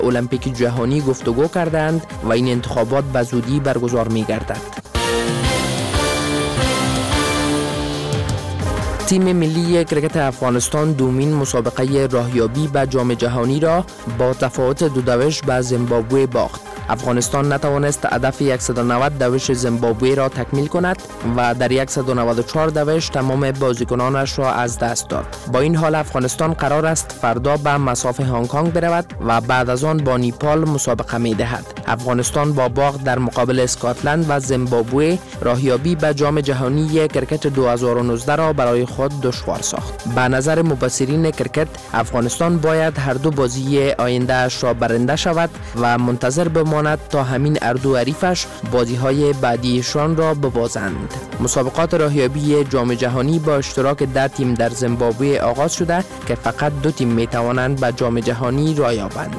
المپیک جهانی گفتگو کردند و این انتخابات به زودی برگزار می‌گردد. تیم ملی کرکت افغانستان دومین مسابقه راهیابی به جام جهانی را با تفاوت 2-2 به زیمبابوه باخت. افغانستان نتوانست هدف 190 دوش زیمبابوه را تکمیل کند و در 194 دوش تمام بازیکنانش را از دست داد. با این حال افغانستان قرار است فردا به مساف هنگ کنگ برود و بعد از آن با نیپال مسابقه می دهد. افغانستان با باخت در مقابل اسکاتلند و زیمبابوه راهیابی به جام جهانی کرکت 2019 را برای خود دشوار ساخت. به نظر مبصرین کرکت افغانستان باید هر دو بازی آینده اش را برنده شود و منتظر بماند تا همین اردو حریفش بازی‌های بعدیشان را ببازند. مسابقات راهیابی جام جهانی با اشتراک 10 تیم در زیمبابوه آغاز شده که فقط 2 تیم می‌توانند به جام جهانی راه یابند.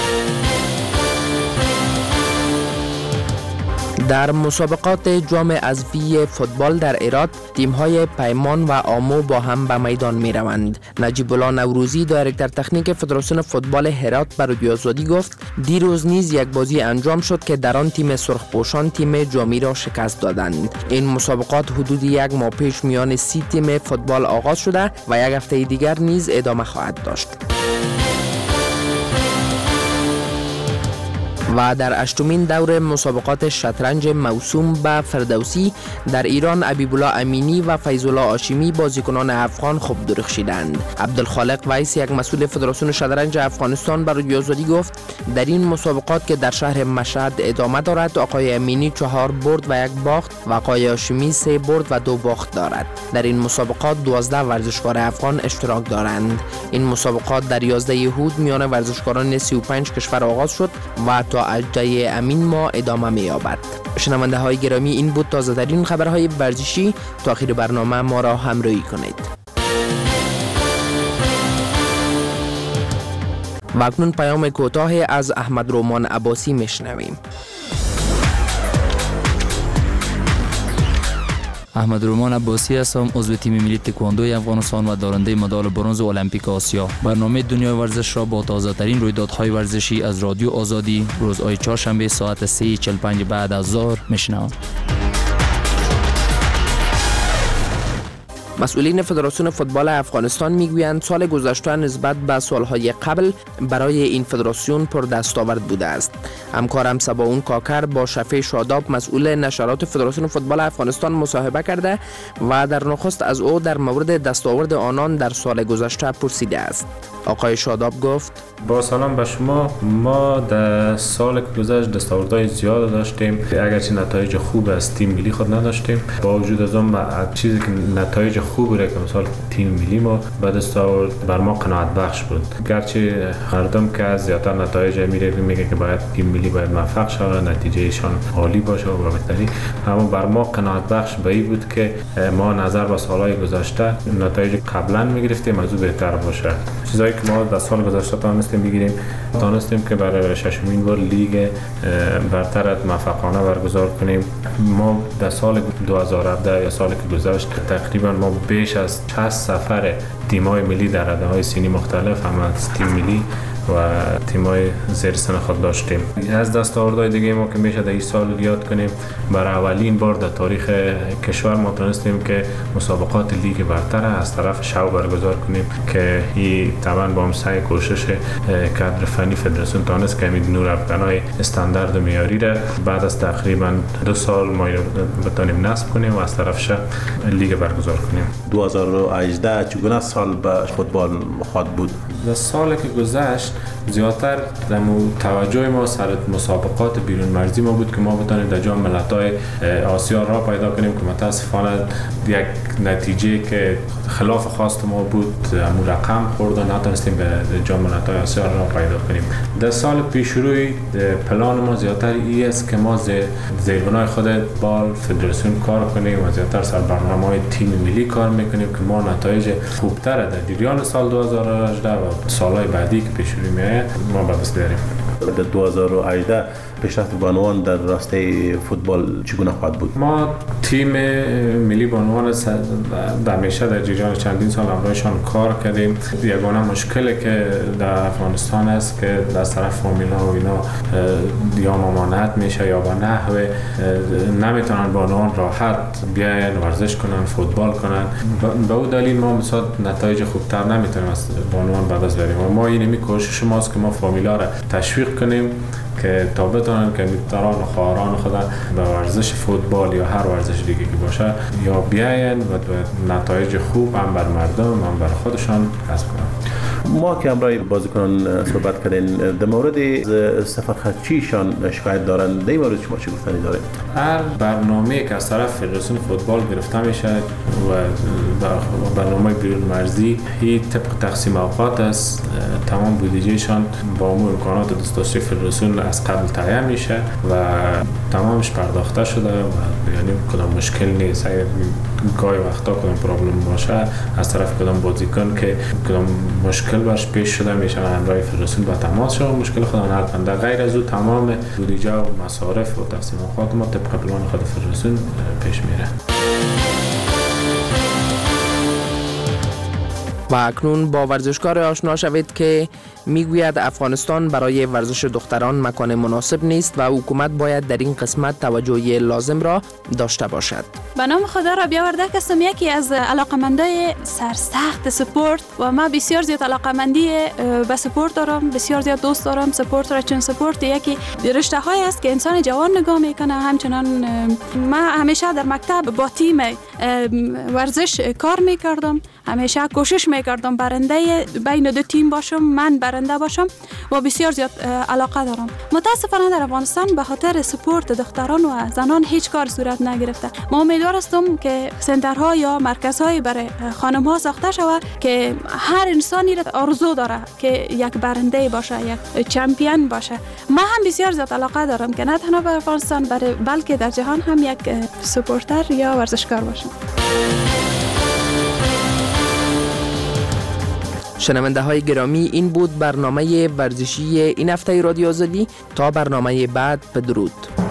در مسابقات جام حذفی فوتبال در هرات تیم‌های پیمان و آمو با هم به میدان می‌روند. نجیب الله نوروزی دایرکتور تکنیک فدراسیون فوتبال هرات به رادیو آزادی گفت دیروز نیز یک بازی انجام شد که در آن تیم سرخپوشان تیم جامی را شکست دادند. این مسابقات حدود یک ماه پیش میان 30 تیم فوتبال آغاز شده و یک هفته دیگر نیز ادامه خواهد داشت. و در 8مین دور مسابقات شطرنج موسوم به فردوسی در ایران حبیب‌الله امینی و فیض‌الله هاشمی بازیکنان افغان خوب درخشیدند. عبدالخالق ویس یک مسئول فدراسیون شطرنج افغانستان بر رادیو آزادی گفت در این مسابقات که در شهر مشهد ادامه دارد آقای امینی 4 برد و 1 باخت و آقای هاشمی 3 برد و 2 باخت دارد. در این مسابقات 12 ورزشکار افغان اشتراک دارند. این مسابقات در 11 یهود میان ورزشکاران 35 کشور آغاز شد و تا 18 امین ماه ادامه می‌یابد. شنونده های گرامی این بود تازه ترین خبرهای ورزشی. تا آخر برنامه ما را همراهی کنید. و اکنون پیام کوتاه از احمد رومان عباسی میشنویم. احمد رومان عباسی هستم، عضو تیم ملی تکواندوی افغانستان و دارنده مدال برنز المپیک آسیا. برنامه دنیای ورزش را با تازه ترین رویدادهای ورزشی از رادیو آزادی روزهای چهارشنبه ساعت 3:45 بعد از ظهر میشنوم. مسئولین فدراسیون فوتبال افغانستان میگویند سال گذشته نسبت به سالهای قبل برای این فدراسیون پر دستاورد بوده است. همکارم سباون کاکر با شفیع شاداب مسئول نشرات فدراسیون فوتبال افغانستان مصاحبه کرده و در نخست از او در مورد دستاورد آنان در سال گذشته پرسیده است. آقای شاداب گفت: با سلام به شما. ما در سال گذشته دستاوردهای زیاد داشتیم، اگرچه نتایج خوب از تیم ملی خود نداشتیم. با وجود از اون چیزی که نتایج خوب را که مثلا تیم ملی ما به دست آورد بر ما قناعت بخش بود. گرچه مردم که از زیادتر نتایج میگه که باید تیم ملی باید موفق شود، نتیجهشان عالی باشه و بهتری، اما بر ما قناعت بخش به این بود که ما نظر به سالهای گذشته نتایج قبلا میگرفتیم از او بهتر باشه. چیزایی که ما در سال گذشته تانستیم که برای 6مین بار لیگ برتر موفقانه برگزار کنیم. ما در سال 2017 یا سالی که گذشت تقریبا ما بیش از 60 سفر تیم‌های ملی در رده‌های سنی مختلف هم از تیم ملی و تیم‌های زیر سن خود داشتیم. از دستاوردهای دیگه ما که میشه در این سال یاد کنیم، برای اولین بار در تاریخ کشور ما تونستیم که مسابقات لیگ برتر از طرف شو برگزار کنیم که این طبعا با هم سعی کوشش کادر فنی فدراسیون تونست که امید نور افغانای استاندارد معیاری را بعد از تقریبا 2 سال ما بتونیم نصب کنیم و از طرف شو لیگ برگزار کنیم. 2018 چگونه سال به فوتبال خود بود؟ در سالی که گذشت زیادتر توجه ما سر مسابقات بیرون مرزی ما بود که ما بتونیم در جام ملت‌های آسیا را پیدا کنیم که متاسفانه یک نتیجه که خلاف خواست ما بود همون رقم خورد و نتونستیم به جام ملت‌های آسیا را پیدا کنیم. در سال پیشروی پلان ما زیادتر این است که ما زیربنای خود با فدراسیون کار کنیم و زیادتر سر برنامه‌های تیم ملی کار میکنیم که ما نتایج خوبتر در جریان سال 2018 و سالهای بعدی که پیش روی میاد ما به دست بیاریم. در 2018 پیشرفت بانوان در راسته فوتبال چگونه خواهد بود؟ ما تیم ملی بانوان همیشه در جریان چندین سال همراهشان کار کردیم. یگانه مشکلی که در افغانستان است که از طرف فامیلا و اینا یا ممانعت میشه یا با نحوه نمیتونن بانوان راحت بیاین ورزش کنن، فوتبال کنن. به اون دلیل ما مثلا نتایج خوبتر نمیتونیم از بانوان به دست بیاریم. ما اینمی کوشش ماست که ما فامیلا را تشویق کنیم که تا بتونن که میتران و خواهران خود به ورزش فوتبال یا هر ورزش دیگه که باشه یا بیاین و نتایج خوب هم بر مردم هم بر خودشان کسب کنن. ما که همراه بازیکنان صحبت کردین در مورد سفر خرچیشان شکایت دارن، در این مورد شما چه گفتنی دارید؟ هر برنامه که از طرف فدراسیون فوتبال گرفته میشه و برنامه بیرون مرزی هی طبق تقسیم اوقات است. تمام بودجهشان با امکانات دسترسی فدراسیون از قبل تعیین میشه و تمامش پرداخته شده و یعنی کدام مشکل نیست. اگر گاهی وقتا کدام پرابلم باشه از طرف کدام بازیکن که کدام مشکل باش پیش شده میشه همراه فدراسیون با تماس شد مشکل خودان حل کنند. غیر از او تمام بودجه و مصارف و تقسیم اوقات ما طبق پلان خود فدراسیون پیش میره. و اکنون با ورزشکار آشنا شوید که میگوید افغانستان برای ورزش دختران مکان مناسب نیست و حکومت باید در این قسمت توجه لازم را داشته باشد. به نام خدا را بیاورده هستم یکی از علاقمندای سرسخت سپورت و ما بسیار زیاد علاقمندی به سپورت دارم، بسیار زیاد دوست دارم سپورت را، چون سپورت یکی رشته های است که انسان جوان نگاه میکنه. همچنان ما همیشه در مکتب با تیم ورزش کار میکردم، همیشه کوشش میکردم برنده بین دو تیم باشم، من برنده باشم و بسیار زیاد علاقه دارم. متاسفانه در افغانستان به خاطر سپورت دختران و زنان هیچ کار صورت نگرفته. ما امیدوار هستم که سنترها یا مرکزهای برای خانم ها ساخته شود که هر انسانی را آرزو داره که یک برنده باشه، یک چمپیون باشه. ما هم بسیار زیاد علاقه دارم که نه تنها در افغانستان بلکه در جهان هم یک سپورتر یا ورزشکار باشم. شنونده های گرامی، این بود برنامه ورزشی این هفته رادیو آزادی. تا برنامه بعد، بدرود.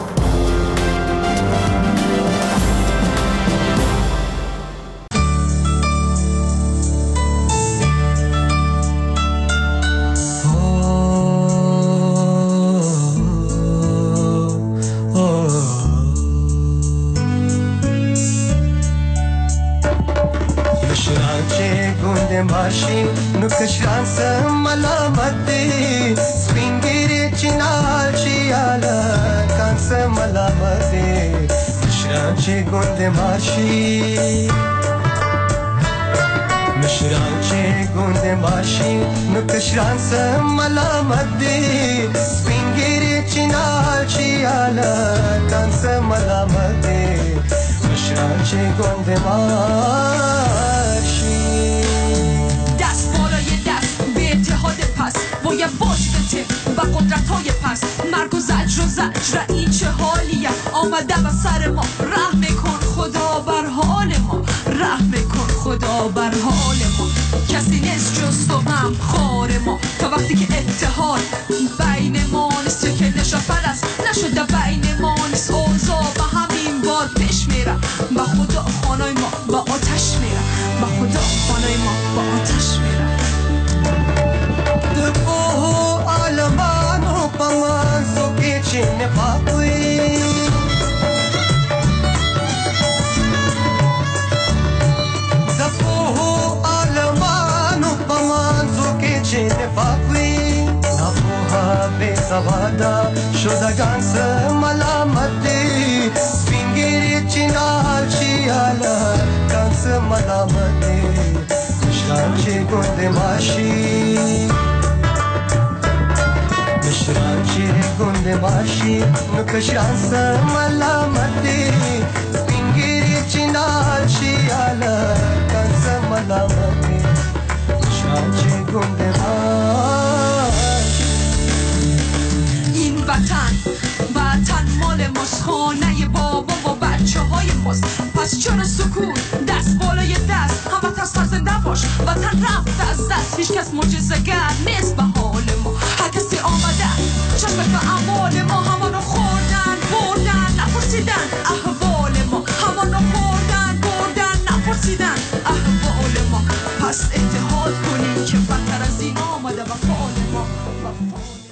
آمده به سر ما، رحم کن خدا بر حال ما، رحم کن خدا بر حال ما. کسی نیست جز تو هم خار ما، تا وقتی که اتحاد بین ما نیست که نشفر است نشده بین ما نیست. اوضاع به همین بار پیش میره، به خدا خانای ما با آتش میره، به خدا خانای ما با آتش میره. دبو عالمانو پمازو که چه نفاقوی سوادا شدگان سه ملامتی سپینگیری چینال چیالا کان سه ملامتی مشران چی گنده ماشی مشران چی گنده ماشی نکشان سه ملامتی سپینگیری چینال چیالا کان سه ملامتی مشران چی گنده ماشی. وطن مال ماست، خانه بابا و بچه های ماست. پس چرا سکون؟ دست بالای دست، همه تسخر زنده باش. وطن رفت از دست، هیچ کس معجزه‌گر نیست به حال ما. هر کسی